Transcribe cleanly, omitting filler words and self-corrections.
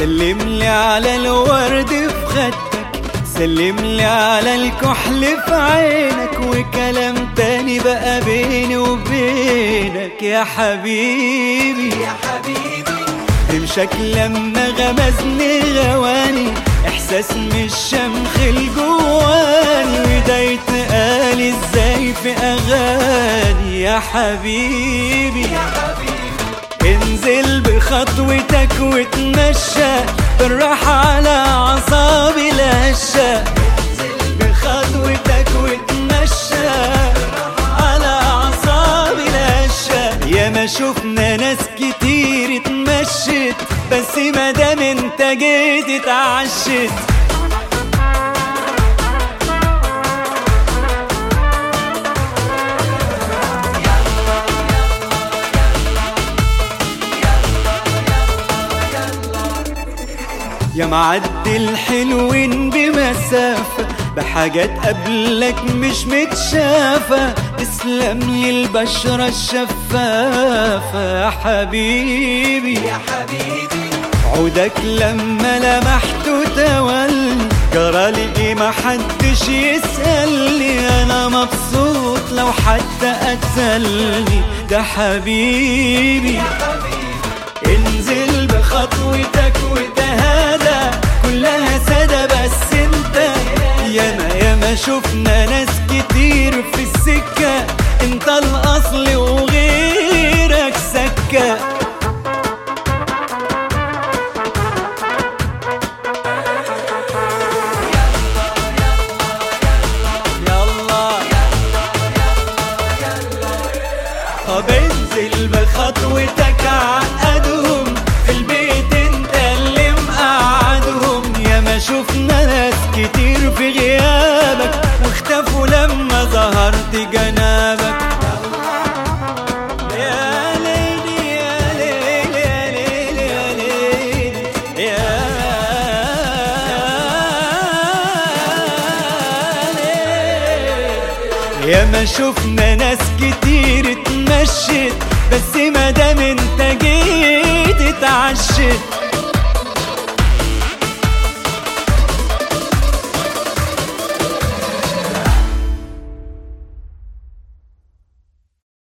سلملي على الورد في خدك، سلملي على الكحل في عينك، وكلام تاني بقى بيني وبينك يا حبيبي يا حبيبي. رمشك لما غمزني غواني، احساس مش شمخ الجواني، وده يتقال ازاي في اغاني يا حبيبي يا حبيبي. انزل بخطوتك وتمشى بالراحة على اعصابي الهشة، انزل بخطوتك وتمشى على اعصابي الهشة. يا ما شفنا ناس كتير اتمشت، بس مادام انت جيت اتعشت. يا معدي الحلوين بمسافة، بحاجات قبلك مش متشافة، تسلم لي البشرة الشفافة يا حبيبي يا حبيبي. عودك لما لمحته تولي، جرالي ايه محدش يسألني، انا مبسوط لو حتى قتلني، ده حبيبي يا حبيبي. انزل بخطوتك وتهادى، كلها سادة بس انت. ياما شفنا ناس كتير في السكة، انت الاصل وغيرك سكة. طب انزل بخطوتك عقدهم، في البيت انت اللي مقعدهم. ياما شفنا ناس كتير في غيابك، واختفوا لما ظهرت جنابك. يا ليلي يا ليلي يا ليلي يا ليلي يا ليلي. ياما شفنا ناس كتير اتمشت، بس مادام انت جيت اتعشت.